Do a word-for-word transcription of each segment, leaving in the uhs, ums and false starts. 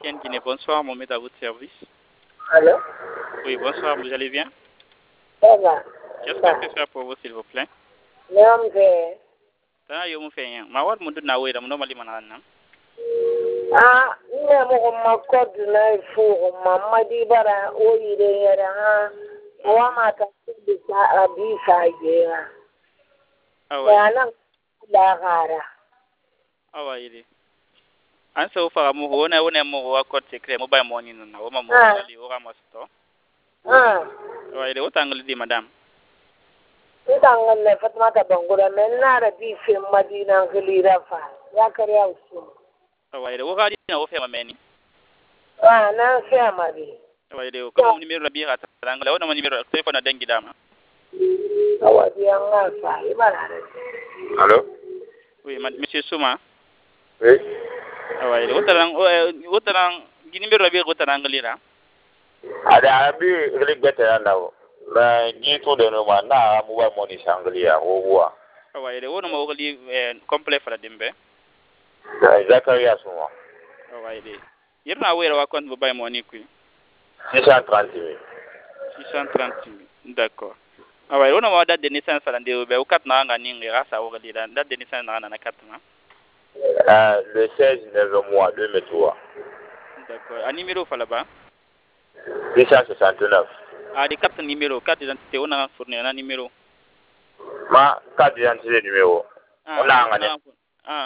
Tiens Guinée, bonsoir, Mohamed à votre service. Allô? Oui, bonsoir, vous allez bien? Ça va. Qu'est-ce que je peux faire pour vous, s'il vous plaît? L'homme fait. Ça, je me fais rien. Ma wad mundu na wera muno mali manana. Ah, ne mo ma code na fu ma ma di bara o ire yara ha. Wa ma ta di sa abi sa yera. Awa. Ya na la gara. Awa ire. An so fa mu ho na wona mo wa code secret mo bay money no na wo ma mo Ah. ali o ma sto. Ah. Awa ire o tangal di madam. Idan ne fatma ta bangura men na da bi fi madina gilira fa. Ya kare ausu. Awa ire wo ga di na wo fe ma meni. Ah, na fi amadi. Awa ire ko mo numero bi ga tangal wo na mo numero telephone na dangi dama. Awa di an ga fa ibara. Allô? Oui, monsieur Souma. Oui. Awa ire wo tarang wo tarang gi numero bi go tarang lira. Ada abi really better now. Na ni to de no ma na mu ba money sanglia o wa. Awa ire wo na mo gali complet fala dimbe. Da Zakaria suma. Awa ire. Yirna wera wa compte mo bay money ku. six cent trente mille. six cent trente mille. D'accord. Awa ire wo na mo date de naissance fala de be o kat na nga ningi rasa wo gali da date de naissance na na kat na. Euh, le seize neuf mois deux mille trois. D'accord. A numéro fala ba? six cent soixante-neuf. A de carte numéro, carte d'identité on a fourni un numéro. Ma carte d'identité numéro. Ah, On a ngane. ah.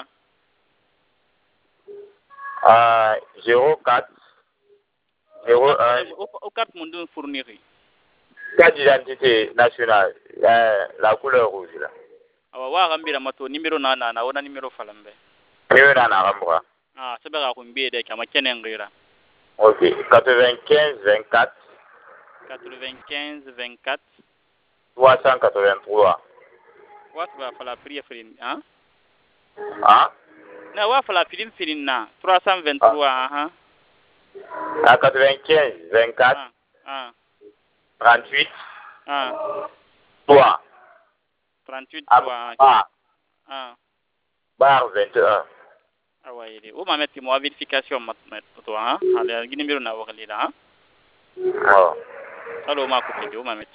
Ah, zéro quatre zéro un. Au carte mon don fournir. Carte d'identité nationale. Euh, la couleur rouge là. Awa wa gambira mato numéro na na na ona numéro falambe. Numéro na na rambra. Ah, c'est bien qu'on bie de kama kenen ngira. OK, quatre-vingt-quinze vingt-quatre. quatre-vingt-quinze vingt-quatre. trois cent quatre-vingt-trois. What va fala prier frin, hein? Ah? Na wa fala frin frin na trois cent vingt-trois, hein? À quatre-vingt-quinze vingt-quatre. Ah. trente-huit. Ah. trois. trente-huit trois. Ah. Ah. Bar vingt et un. Ah ouais, il est. Où m'a mettre moi vérification maintenant toi, hein? Allez, le numéro na wa là, hein? Oh. Alors ma copine, où m'a mettre?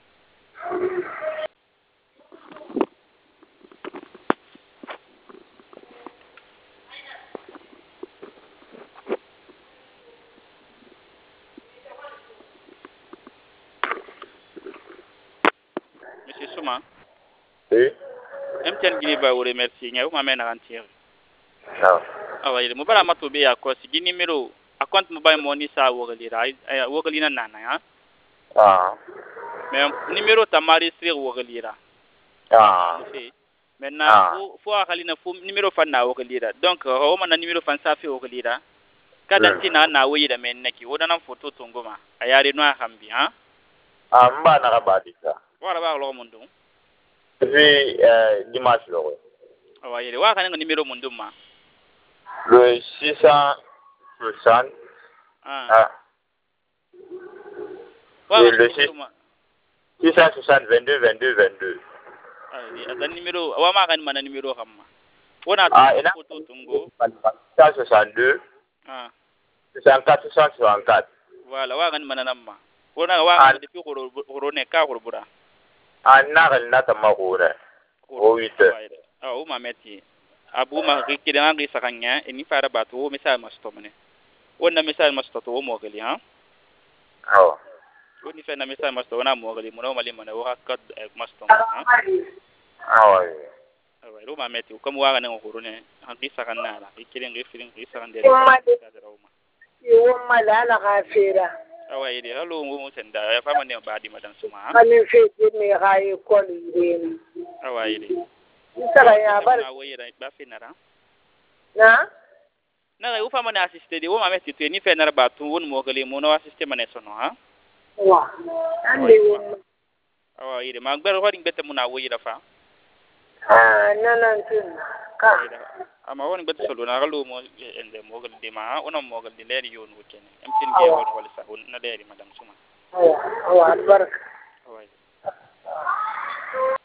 Monsieur Souma. Oui. M T N Guinée va vous remercier. Où m'a mettre garantir? Ah. Ah ouais, il est. Mo bala mato be akos. Gi numéro. A compte mobile money sa wa là, eh wa na nana, hein? Ah. Mais numéro ta enregistré wa là. Ah. Maintenant, faut akali na faut numéro fan na wa là. Donc, o man numéro fan sa fe wa là. Kada tina na wa da men naki. Wo dana photo tongoma. Ayari no akambi, hein? Ah, mba na rabadika. Wala ba lo mundo. Puis euh dimanche là. Ah ouais, il est. Wa kana numéro mundo ma. Le six cent soixante. Ah. Et le six cent soixante vingt-deux vingt-deux vingt-deux. Ah, ada numéro wa ma kan mana numéro kamma. Wona Ah, et là photo tungo. six cent soixante-deux. Ah. soixante-quatre soixante-quatre. Voilà, wa kan mana namma. Wona wa kan depuis horo horo ne ka horo bura. Ah, na na ta ma hore. O huit. Ah, o ma meti. Abu ma rikide ngi sakanya eni fara batu o misal mastomene. Wona misal mastoto o mogali ha. Oh. Woni fe na misal masto na mogali mo mali mo na wa ka mastom ha. Ah ouais. Ah ouais, o ma meti ko mo wa kan horo ne ngi sakana la. Ikire ngi filin ngi sakande. Yo malala gafira. Awa ide halo mo senda ya fama ne ba di madan Suma. Ani fe me ga e ko ni. Awa ide. Sara ya bar. Na waye da ba fe nara. Na? Na ga ufa mana assiste de wo ma metti to ni fe nara ba tu won mo gale mo no assiste mane sono ha. Wa. Ande wo. Awa ide ma gber wadi bette mo na waye da fa. Ah nanan tin. Ka. Ama woni bette solo na galo mo ende mo gale de ma ona mo gale de leri yon wukene. Em tin ge won wala sa won na leri madam Suma. Awa, awa barka. Awa.